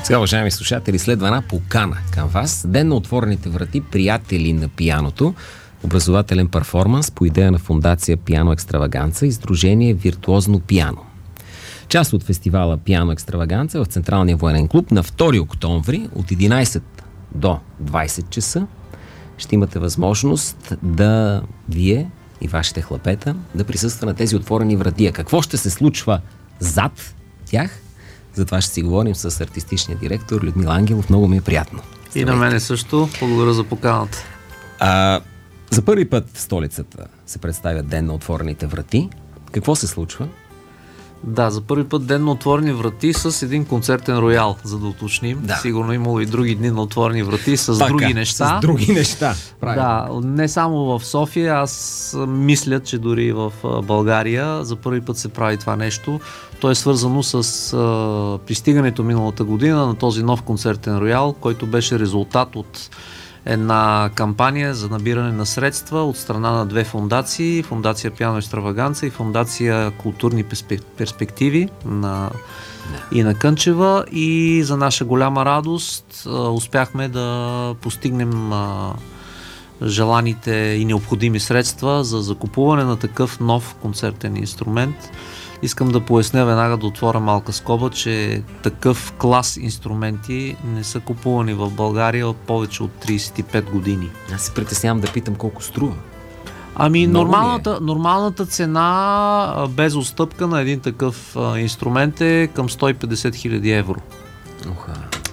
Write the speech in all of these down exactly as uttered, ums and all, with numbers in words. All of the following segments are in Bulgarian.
Сега, уважаеми слушатели, следва една покана към вас. Ден на отворените врати, приятели на пианото, образователен перформанс по идея на фондация Пиано Екстраваганца и сдружение Виртуозно пиано. Част от фестивала Пиано Екстраваганца в Централния военен клуб на втори октомври от единайсет до двайсет часа ще имате възможност да вие и вашите хлапета да присъства на тези отворени врати. Какво ще се случва зад тях? За това ще си говорим с артистичния директор Людмил Ангелов. Много ми е приятно. И на мене също. Благодаря за поканата. А, за първи път в столицата се представя Ден на отворените врати. Какво се случва? Да, за първи път Ден на отворени врати с един концертен роял, за да уточним. Да. Сигурно имало и други дни на отворени врати с така, други неща. С други неща. Правильно. Да, не само в София, аз мисля, че дори в България за първи път се прави това нещо. То е свързано с а, пристигането миналата година на този нов концертен роял, който беше резултат от една кампания за набиране на средства от страна на две фондации, фондация Пиано Екстраваганца и фондация Културни перспективи на и на Кънчева, и за наша голяма радост а, успяхме да постигнем а, желаните и необходими средства за закупуване на такъв нов концертен инструмент. Искам да поясня веднага, да отворя малка скоба, че такъв клас инструменти не са купувани в България повече от трийсет и пет години. Аз се притеснявам да питам колко струва. Ами нормалната, е? нормалната цена без отстъпка на един такъв а, инструмент е към сто и петдесет хиляди евро. Уха.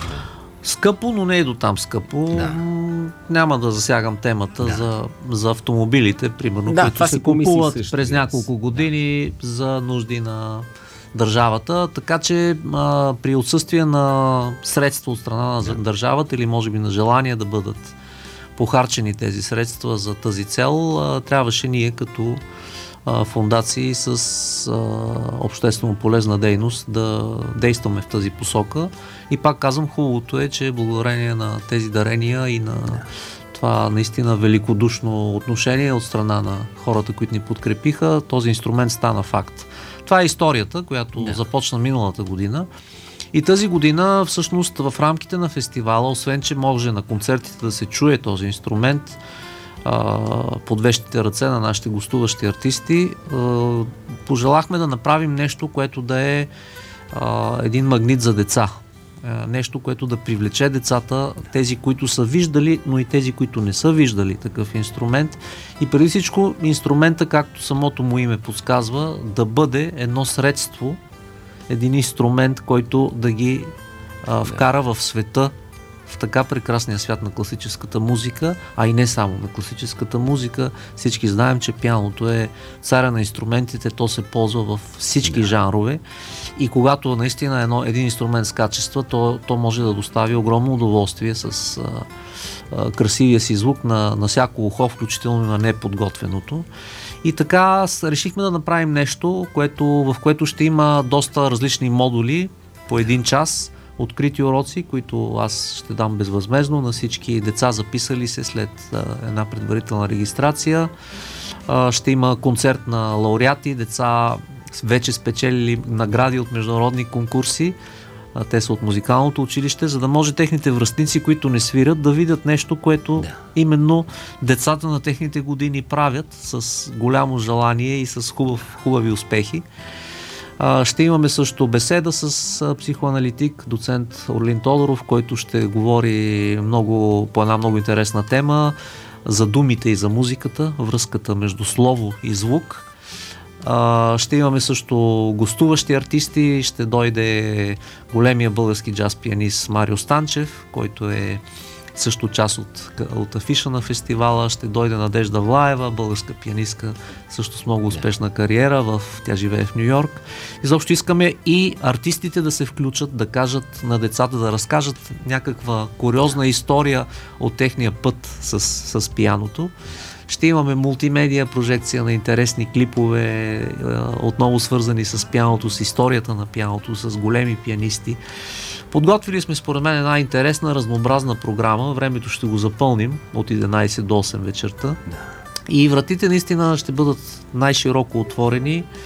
Скъпо, но не е до там скъпо. Да. Няма да засягам темата да. за, за автомобилите, примерно, да, които се купуват също, през няколко години за нужди на държавата. Така че а, при отсъствие на средства от страна на да. държавата или може би на желание да бъдат похарчени тези средства за тази цел, а, трябваше ние като а, фондации с а, обществено полезна дейност да действаме в тази посока. И пак казвам, хубавото е, че благодарение на тези дарения и на това наистина великодушно отношение от страна на хората, които ни подкрепиха, този инструмент стана факт. Това е историята, която да. започна миналата година. И тази година, всъщност, в рамките на фестивала, освен че може на концертите да се чуе този инструмент а, под вещите ръце на нашите гостуващи артисти, а, пожелахме да направим нещо, което да е а, един магнит за деца. Нещо, което да привлече децата, тези, които са виждали, но и тези, които не са виждали такъв инструмент. И преди всичко инструмента, както самото му име подсказва, да бъде едно средство, един инструмент, който да ги а, вкара в света, в така прекрасния свят на класическата музика, а и не само на класическата музика. Всички знаем, че пианото е царя на инструментите, то се ползва в всички да. жанрове. И когато наистина едно, един инструмент с качества, то, то може да достави огромно удоволствие с а, а, красивия си звук на, на всяко ухо, включително на неподготвеното. И така решихме да направим нещо, което, в което ще има доста различни модули по един час, открити уроци, които аз ще дам безвъзмездно на всички деца, записали се след а, една предварителна регистрация. А, ще има концерт на лауреати, деца вече спечелили награди от международни конкурси. А, те са от музикалното училище, за да може техните връстници, които не свирят, да видят нещо, което да. именно децата на техните години правят с голямо желание и с хубав, хубави успехи. Ще имаме също беседа с психоаналитик, доцент Орлин Тодоров, който ще говори много, по една много интересна тема за думите и за музиката, връзката между слово и звук. Ще имаме също гостуващи артисти, ще дойде големия български джаз пианист Марио Станчев, който е също част от, от афиша на фестивала. Ще дойде Надежда Влаева, българска пианистка, също с много успешна кариера. В, тя живее в Ню Йорк. Изобщо искаме и артистите да се включат, да кажат на децата, да разкажат някаква куриозна история от техния път с, с пианото. Ще имаме мултимедия, прожекция на интересни клипове, отново свързани с пианото, с историята на пианото, с големи пианисти. Подготвили сме според мен една интересна, разнообразна програма. Времето ще го запълним от единайсет до осем вечерта. И вратите наистина ще бъдат най-широко отворени.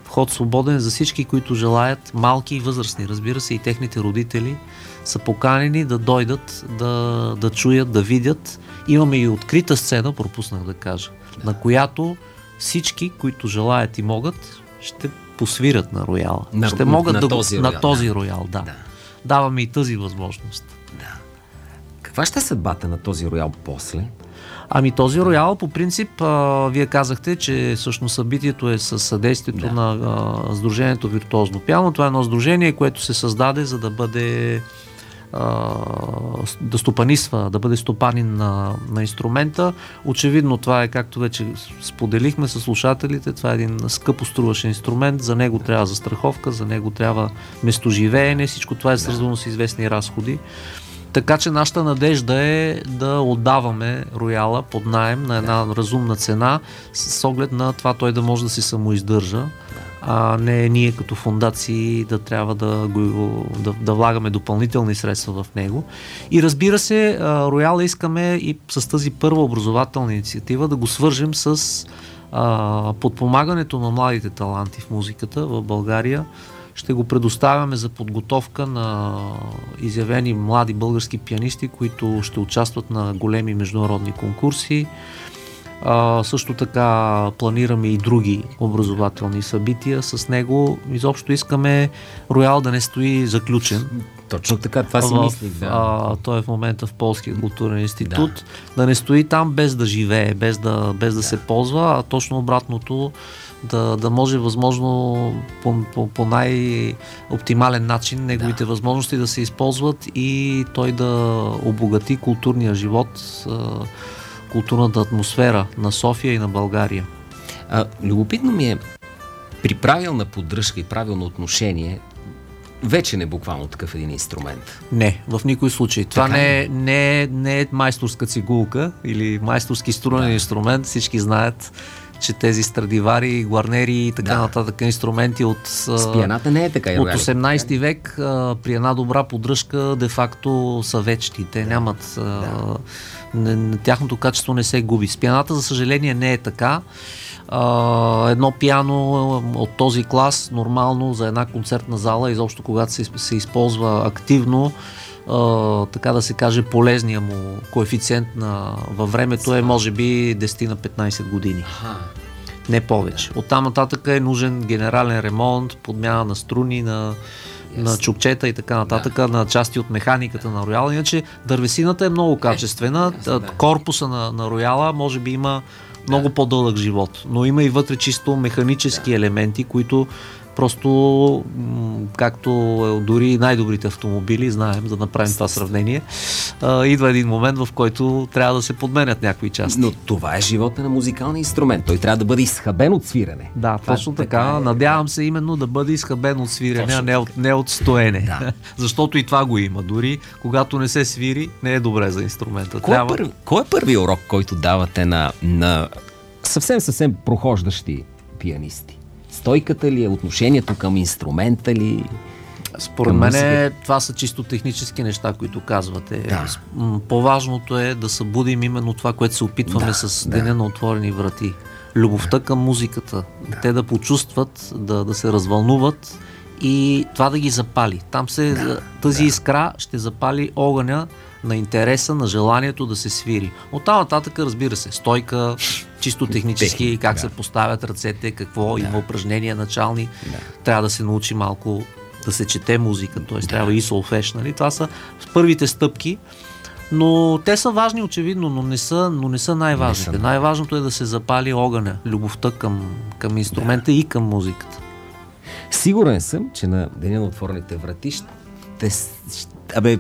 Вход свободен за всички, които желаят, малки и възрастни. Разбира се, и техните родители са поканени да дойдат, да, да чуят, да видят. Имаме и открита сцена, пропуснах да кажа, да. на която всички, които желаят и могат, ще посвирят на рояла. На, ще могат на да този го, роял, на този да. роял, да. да. Даваме и тази възможност. Да. Каква ще е съдбата на този роял после? Ами този роял, по принцип, а, вие казахте, че всъщност събитието е със съдействието да. на а, Сдружението Виртуозно пиано. Това е едно сдружение, което се създаде, за да бъде а, да стопанисва, да бъде стопанин на, на инструмента. Очевидно това е, както вече споделихме с слушателите, това е един скъпо струващ инструмент, за него трябва застраховка, за него трябва местоживеене, всичко това е свързано с известни разходи. Така че нашата надежда е да отдаваме рояла под наем на една разумна цена с оглед на това той да може да се самоиздържа, а не ние като фондации да трябва да, го, да, да влагаме допълнителни средства в него. И разбира се, рояла искаме и с тази първа образователна инициатива да го свържем с а, подпомагането на младите таланти в музиката в България. Ще го предоставяме за подготовка на изявени млади български пианисти, които ще участват на големи международни конкурси. А, също така планираме и други образователни събития с него. Изобщо искаме роял да не стои заключен. Точно така, това си в, мислих. Да. А, той е в момента в Полския културен институт. Да. да не стои там без да живее, без да, без да, да се ползва, а точно обратното, да, да може възможно по, по, по най-оптимален начин неговите да. възможности да се използват и той да обогати културния живот, културната атмосфера на София и на България. А, любопитно ми е, при правилна поддръжка и правилно отношение, вече не е буквално такъв един инструмент. Не, в никой случай. Това не е, не, е, не е майсторска цигулка или майсторски струнен да. инструмент. Всички знаят, че тези Страдивари, Гуарнери и така да. нататък инструменти от, с пианата не е така, от осемнайсети век а, при една добра поддръжка де-факто са вечни. Те да. нямат... А, да. не, тяхното качество не се губи. С пианата, за съжаление, не е така. Uh, едно пиано от този клас нормално за една концертна зала, изобщо когато се, се използва активно, uh, така да се каже, полезния му коефициент на, във времето е може би десет на петнайсет години. Не повече. Оттам нататък е нужен генерален ремонт, подмяна на струни, на, на чукчета и така нататък, да. на части от механиката на рояла. Иначе дървесината е много качествена. Корпуса на, на рояла може би има много да. по-дълъг живот, но има и вътре чисто механически да. елементи, които просто, както дори най-добрите автомобили, знаем, да направим това сравнение, а, идва един момент, в който трябва да се подменят някои части. Но това е живота на музикалния инструмент. Той трябва да бъде изхабен от свирене. Да, това точно така. така е... Надявам се именно да бъде изхабен от свирене, а не от, не от стоене. Да. Защото и това го има. Дори когато не се свири, не е добре за инструмента. Кой, трябва... е, първи, кой е първият урок, който давате на, на съвсем-съвсем прохождащи пианисти? Стойката ли е, отношението към инструмента ли? Според мен това са чисто технически неща, които казвате. Да. По-важното е да събудим именно това, което се опитваме да, с Деня да. на отворени врати. Любовта да. към музиката. Да. Те да почувстват, да, да се развълнуват и това да ги запали. Там се, да. тази да. искра ще запали огъня на интереса, на желанието да се свири. От там нататък, разбира се, стойка, чисто технически, как да. се поставят ръцете, какво да. има упражнения начални. Да. Трябва да се научи малко да се чете музика, т.е. да. трябва и солфеж. Нали? Това са първите стъпки, но те са важни очевидно, но не са, но не са най-важните. Не са. Най-важното е да се запали огъня, любовта към, към инструмента да. и към музиката. Сигурен съм, че на Деня на отворените врати ще, ще, абе,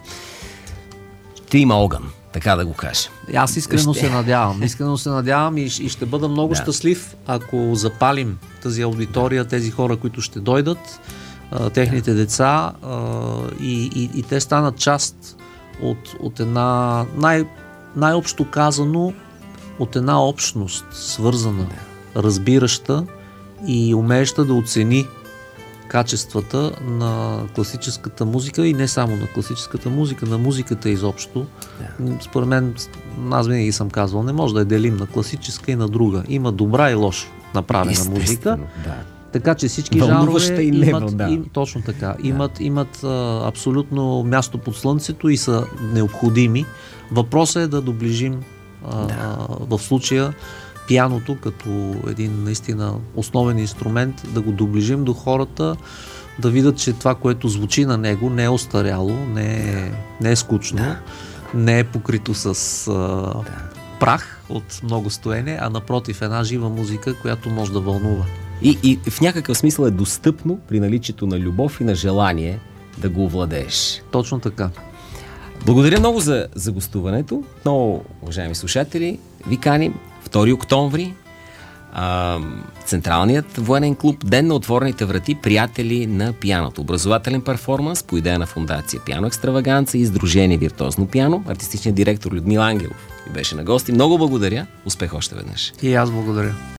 ще има огън, така да го кажа. Аз искрено ще... се надявам. Искрено се надявам и, и ще бъда много да. щастлив, ако запалим тази аудитория, тези хора, които ще дойдат, а, техните деца а, и, и, и те станат част от, от една, най, най-общо казано, от една общност, свързана, разбираща и умееща да оцени качествата на класическата музика и не само на класическата музика, на музиката изобщо. Yeah. Според мен, аз винаги съм казвал, не може да я делим на класическа и на друга. Има добра и лоша направена музика. Да. Така че всички Вълнуваща жанрове и не имат, вълна. им, точно така, имат, имат а, абсолютно място под слънцето и са необходими. Въпросът е да доближим а, Да. в случая пианото като един наистина основен инструмент, да го доближим до хората, да видят, че това, което звучи на него, не е остаряло, не е, не е скучно, Да. не е покрито с а, Да. прах от много стоене, а напротив една жива музика, която може да вълнува. И, и в някакъв смисъл е достъпно при наличието на любов и на желание да го овладееш. Точно така. Благодаря много за, за гостуването. Много, уважаеми слушатели, ви каним втори октомври, а, Централният военен клуб, Ден на отворените врати, приятели на пианото. Образователен перформанс по идея на фондация Пиано Екстраваганца и Сдружение Виртуозно пиано. Артистичният директор Людмил Ангелов ви беше на гости. Много благодаря. Успех още веднъж. И аз благодаря.